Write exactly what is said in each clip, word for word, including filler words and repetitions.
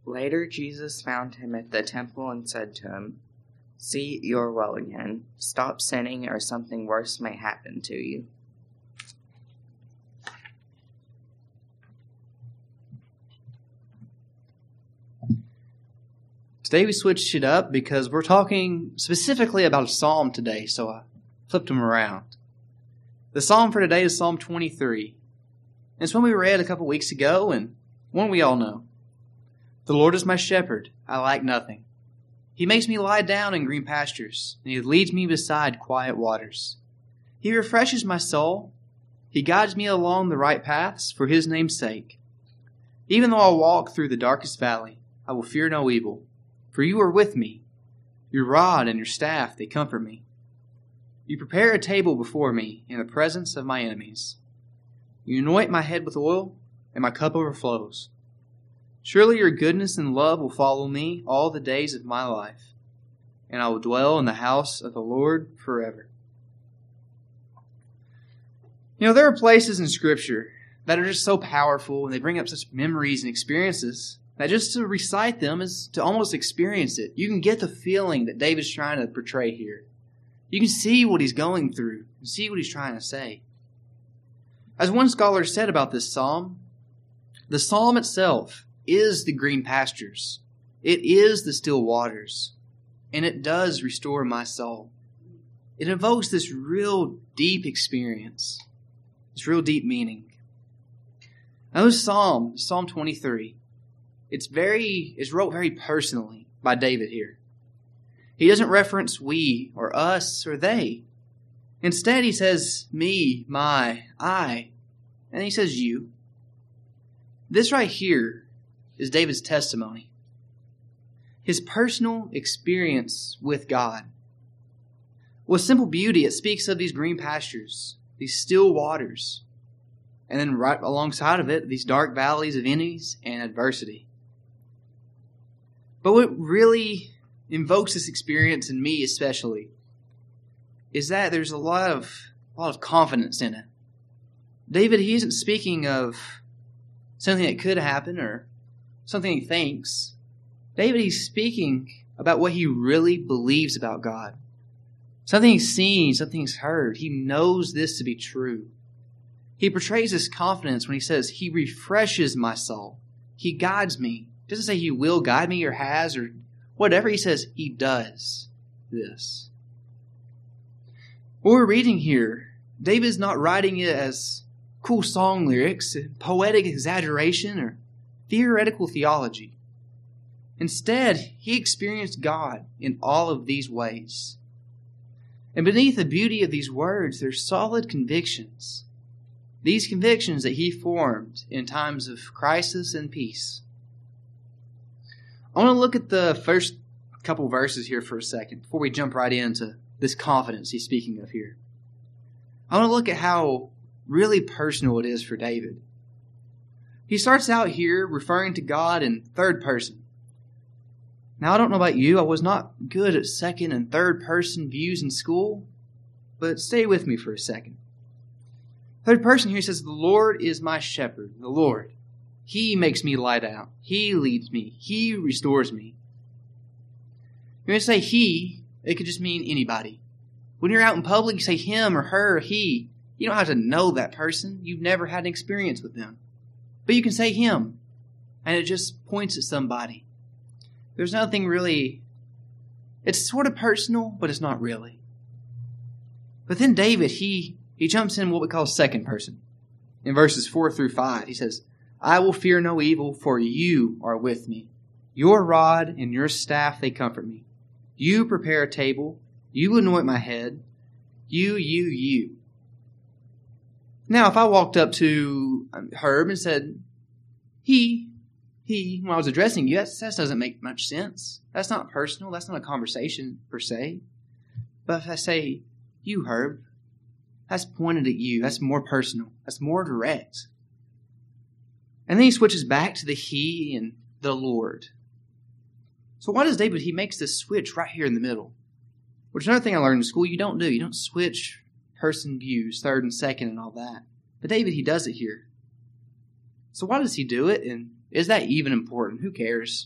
Later Jesus found him at the temple and said to him, "See, you're well again. Stop sinning or something worse may happen to you." Today we switched it up because we're talking specifically about a psalm today, so I flipped them around. The psalm for today is Psalm twenty-three. And it's one we read a couple weeks ago, and one we all know. "The Lord is my shepherd, I lack nothing. He makes me lie down in green pastures, and He leads me beside quiet waters. He refreshes my soul. He guides me along the right paths for His name's sake. Even though I walk through the darkest valley, I will fear no evil. For you are with me. Your rod and your staff, they comfort me. You prepare a table before me in the presence of my enemies. You anoint my head with oil, and my cup overflows. Surely your goodness and love will follow me all the days of my life, and I will dwell in the house of the Lord forever." You know, there are places in Scripture that are just so powerful, and they bring up such memories and experiences that just to recite them is to almost experience it. You can get the feeling that David's trying to portray here. You can see what he's going through and see what he's trying to say. As one scholar said about this psalm, the psalm itself is the green pastures. It is the still waters. And it does restore my soul. It evokes this real deep experience. This real deep meaning. Now this psalm, Psalm twenty-three, it's very, it's wrote very personally by David here. He doesn't reference we or us or they. Instead, he says me, my, I, and he says you. This right here is David's testimony. His personal experience with God. With simple beauty, it speaks of these green pastures, these still waters, and then right alongside of it, these dark valleys of enemies and adversity. But what really invokes this experience in me especially is that there's a lot of a lot of confidence in it. David, he isn't speaking of something that could happen or something he thinks. David, he's speaking about what he really believes about God. Something he's seen, something he's heard. He knows this to be true. He portrays this confidence when he says, He refreshes my soul. He guides me. He doesn't say He will guide me or has or whatever. He says He does this. What we're reading here, David's not writing it as cool song lyrics, poetic exaggeration, or theoretical theology. Instead, he experienced God in all of these ways. And beneath the beauty of these words, there's solid convictions. These convictions that he formed in times of crisis and peace. I want to look at the first couple verses here for a second before we jump right into this confidence he's speaking of here. I want to look at how really personal it is for David. He starts out here referring to God in third person. Now, I don't know about you. I was not good at second and third person views in school, but stay with me for a second. Third person here says, "The Lord is my shepherd." The Lord. He makes me lie down. He leads me. He restores me. You're going to say He, it could just mean anybody. When you're out in public, you say him or her or he. You don't have to know that person. You've never had an experience with them. But you can say him, and it just points at somebody. There's nothing really, it's sort of personal, but it's not really. But then David, he, he jumps in what we call second person. In verses four through five, he says, "I will fear no evil, for you are with me. Your rod and your staff, they comfort me. You prepare a table. You anoint my head. You, you, you." Now, if I walked up to Herb and said, he, he, when I was addressing you, that, that doesn't make much sense. That's not personal. That's not a conversation per se. But if I say, you, Herb, that's pointed at you. That's more personal. That's more direct. And then he switches back to the he and the Lord. So why does David, he makes this switch right here in the middle? Which is another thing I learned in school, you don't do. You don't switch person views, third and second and all that. But David, he does it here. So why does he do it? And Is that even important? Who cares?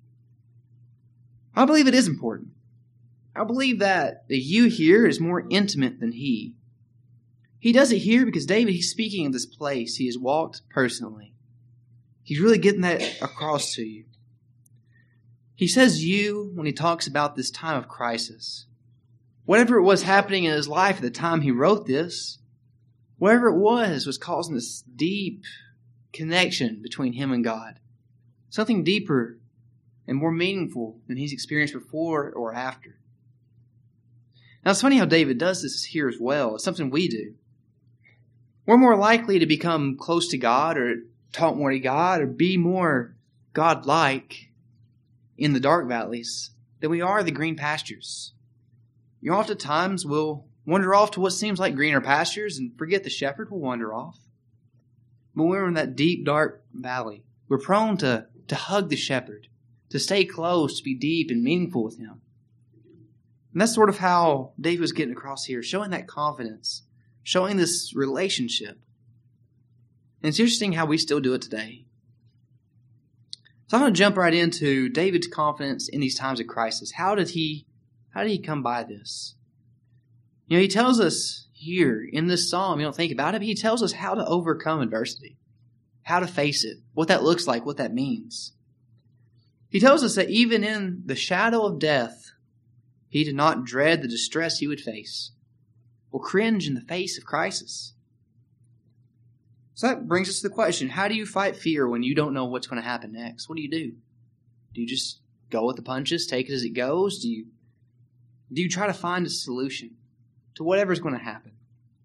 I believe it is important. I believe that the you here is more intimate than he. He does it here because David, he's speaking of this place he has walked personally. He's really getting that across to you. He says you when he talks about this time of crisis. Whatever it was happening in his life at the time he wrote this, whatever it was, was causing this deep connection between him and God. Something deeper and more meaningful than he's experienced before or after. Now, it's funny how David does this here as well. It's something we do. We're more likely to become close to God or talk more to God or be more God-like in the dark valleys than we are the green pastures. You know, oftentimes we'll wander off to what seems like greener pastures and forget the shepherd. We'll wander off. But when we're in that deep, dark valley, we're prone to, to hug the shepherd, to stay close, to be deep and meaningful with him. And that's sort of how David was getting across here, showing that confidence, showing this relationship. And it's interesting how we still do it today. So I'm going to jump right into David's confidence in these times of crisis. How did he, how did he come by this? You know, he tells us here in this psalm, you don't think about it, but he tells us how to overcome adversity, how to face it, what that looks like, what that means. He tells us that even in the shadow of death, he did not dread the distress he would face or cringe in the face of crisis. So that brings us to the question, how do you fight fear when you don't know what's going to happen next? What do you do? Do you just go with the punches, take it as it goes? Do you, do you try to find a solution to whatever's going to happen?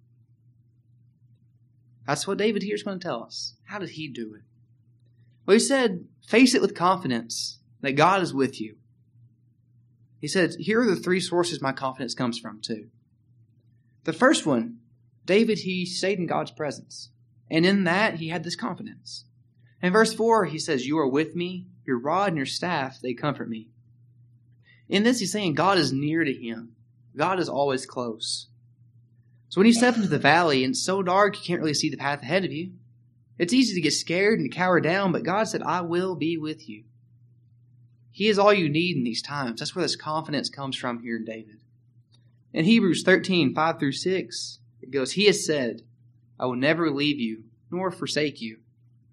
That's what David here is going to tell us. How did he do it? Well, he said, face it with confidence that God is with you. He said, here are the three sources my confidence comes from too. The first one, David, he stayed in God's presence. And in that, he had this confidence. In verse four, he says, you are with me, your rod and your staff, they comfort me. In this, he's saying God is near to him. God is always close. So when you step into the valley and it's so dark you can't really see the path ahead of you, it's easy to get scared and to cower down, but God said, I will be with you. He is all you need in these times. That's where this confidence comes from here in David. In Hebrews thirteen, five through six, it goes, he has said, I will never leave you nor forsake you.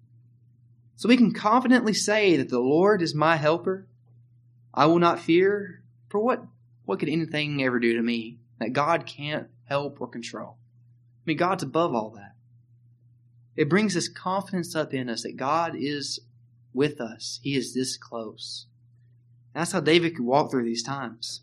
So we can confidently say that the Lord is my helper. I will not fear, for what, what could anything ever do to me that God can't help or control? I mean, God's above all that. It brings this confidence up in us that God is with us. He is this close. That's how David could walk through these times.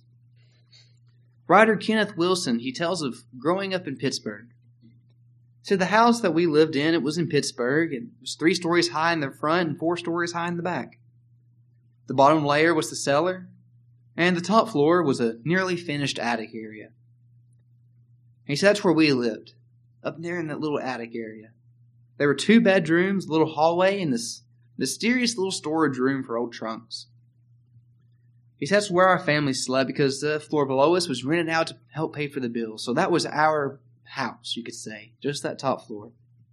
Writer Kenneth Wilson, he tells of growing up in Pittsburgh. So the house that we lived in, it was in Pittsburgh, and it was three stories high in the front and four stories high in the back. The bottom layer was the cellar, and the top floor was a nearly finished attic area. He said that's where we lived, up there in that little attic area. There were two bedrooms, a little hallway, and this mysterious little storage room for old trunks. He said that's where our family slept because the floor below us was rented out to help pay for the bills. So that was our house, you could say, just that top floor.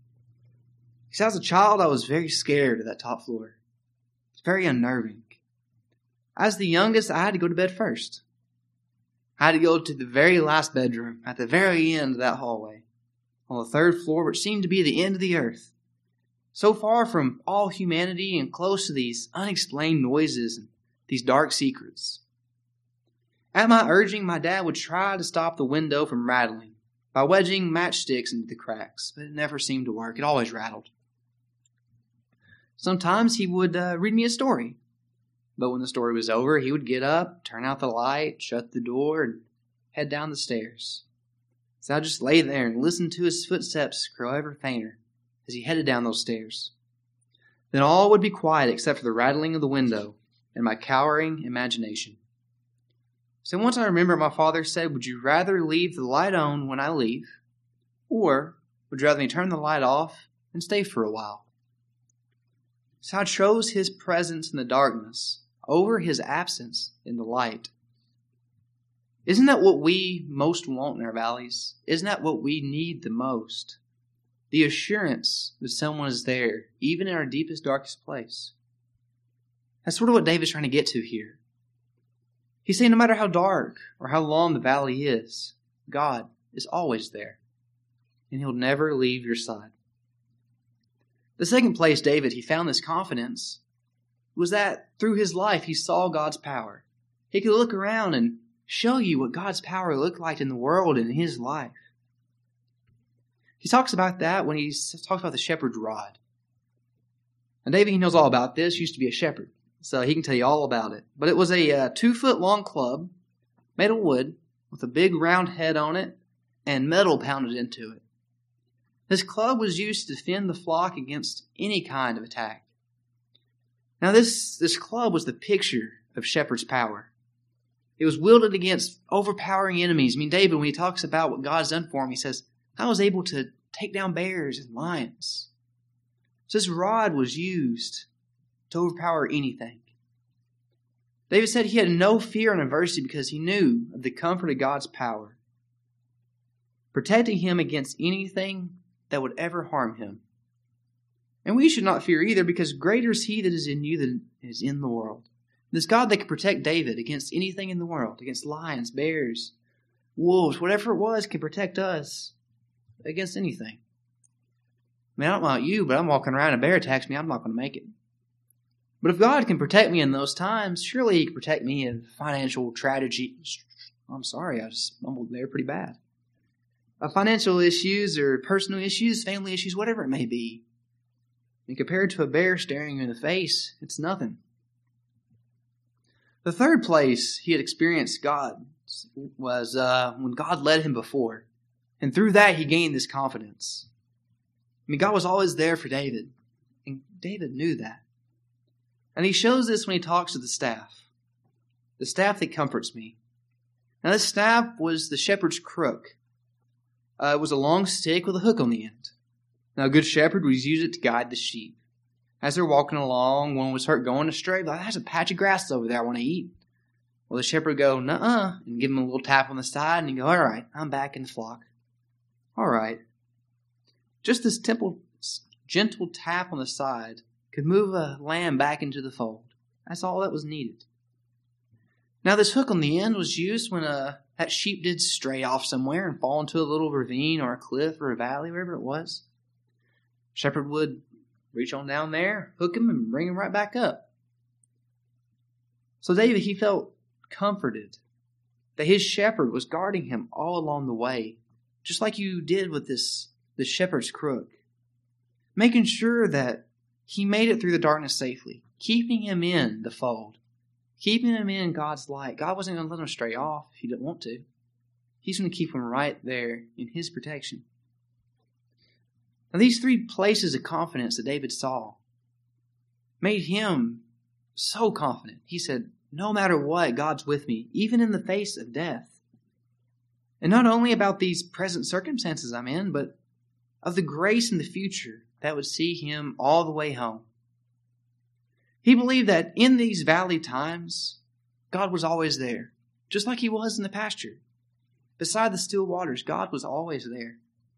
He said as a child, I was very scared of that top floor. It's very unnerving. As the youngest, I had to go to bed first. I had to go to the very last bedroom at the very end of that hallway, on the third floor, which seemed to be the end of the earth. So far from all humanity and close to these unexplained noises and these dark secrets. At my urging, my dad would try to stop the window from rattling by wedging matchsticks into the cracks, but it never seemed to work. It always rattled. Sometimes he would uh, read me a story, but when the story was over, he would get up, turn out the light, shut the door, and head down the stairs. So I'd just lay there and listen to his footsteps grow ever fainter as he headed down those stairs. Then all would be quiet except for the rattling of the window and my cowering imagination. So once I remember my father said, would you rather leave the light on when I leave, or would you rather me turn the light off and stay for a while? So I chose his presence in the darkness over his absence in the light. Isn't that what we most want in our valleys? Isn't that what we need the most? The assurance that someone is there, even in our deepest, darkest place. That's sort of what David's trying to get to here. He's saying no matter how dark or how long the valley is, God is always there, and He'll never leave your side. The second place David, he found this confidence was that through his life he saw God's power. He could look around and show you what God's power looked like in the world and in his life. He talks about that when he talks about the shepherd's rod. And David, he knows all about this, used to be a shepherd, so he can tell you all about it. But it was a uh, two-foot-long club made of wood with a big round head on it and metal pounded into it. This club was used to defend the flock against any kind of attack. Now this, this club was the picture of shepherd's power. It was wielded against overpowering enemies. I mean, David, when he talks about what God's done for him, he says, I was able to take down bears and lions. So this rod was used to overpower anything. David said he had no fear in adversity because he knew of the comfort of God's power, protecting him against anything that would ever harm him. And we should not fear either, because greater is He that is in you than is in the world. This God that could protect David against anything in the world, against lions, bears, wolves, whatever it was, can protect us against anything. I mean, I don't know about you, but I'm walking around and a bear attacks me, I'm not going to make it. But if God can protect me in those times, surely He can protect me in financial tragedy. I'm sorry, I just mumbled there pretty bad. Uh, financial issues or personal issues, family issues, whatever it may be. And compared to a bear staring you in the face, it's nothing. The third place he had experienced God was uh, when God led him before. And through that, he gained this confidence. I mean, God was always there for David. And David knew that. And he shows this when he talks to the staff. The staff that comforts me. Now, this staff was the shepherd's crook. Uh, it was a long stick with a hook on the end. Now, a good shepherd would use it to guide the sheep. As they're walking along, one was hurt going astray. Like, there's a patch of grass over there I want to eat. Well, the shepherd would go, nuh-uh, and give him a little tap on the side, and he'd go, all right, I'm back in the flock. All right. Just this temple, gentle tap on the side could move a lamb back into the fold. That's all that was needed. Now, this hook on the end was used when uh, that sheep did stray off somewhere and fall into a little ravine or a cliff or a valley, wherever it was. Shepherd would reach on down there, hook him, and bring him right back up. So David, he felt comforted that his shepherd was guarding him all along the way, just like you did with this, this shepherd's crook, making sure that he made it through the darkness safely, keeping him in the fold, keeping him in God's light. God wasn't going to let him stray off if He didn't want to. He's going to keep him right there in His protection. Now, these three places of confidence that David saw made him so confident. He said, no matter what, God's with me, even in the face of death. And not only about these present circumstances I'm in, but of the grace in the future that would see him all the way home. He believed that in these valley times, God was always there, just like He was in the pasture. Beside the still waters, God was always there.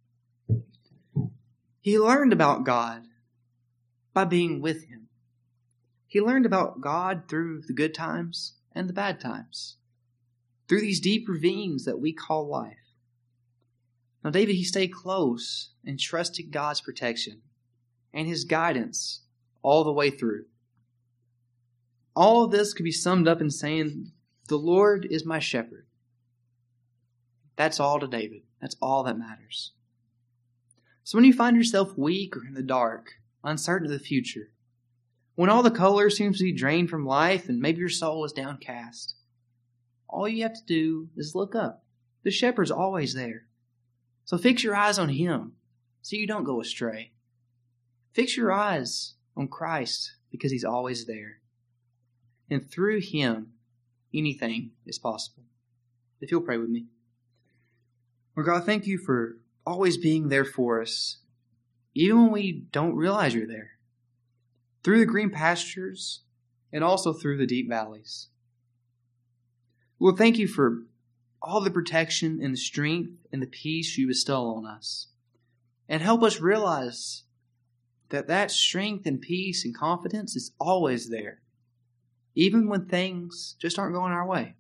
He learned about God by being with Him. He learned about God through the good times and the bad times, through these deep ravines that we call life. Now, David, he stayed close and trusted God's protection and His guidance all the way through. All of this could be summed up in saying, the Lord is my shepherd. That's all to David. That's all that matters. So when you find yourself weak or in the dark, uncertain of the future, when all the color seems to be drained from life and maybe your soul is downcast, all you have to do is look up. The shepherd's always there. So fix your eyes on Him so you don't go astray. Fix your eyes on Christ because He's always there. And through Him, anything is possible. If you'll pray with me. Lord God, thank You for always being there for us, even when we don't realize You're there. Through the green pastures and also through the deep valleys. Lord, thank You for all the protection and the strength and the peace You bestow on us. And help us realize that that strength and peace and confidence is always there. even when things just aren't going our way.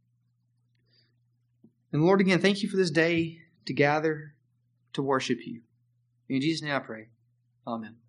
And Lord, again, thank you for this day to gather to worship you. In Jesus' name I pray. Amen.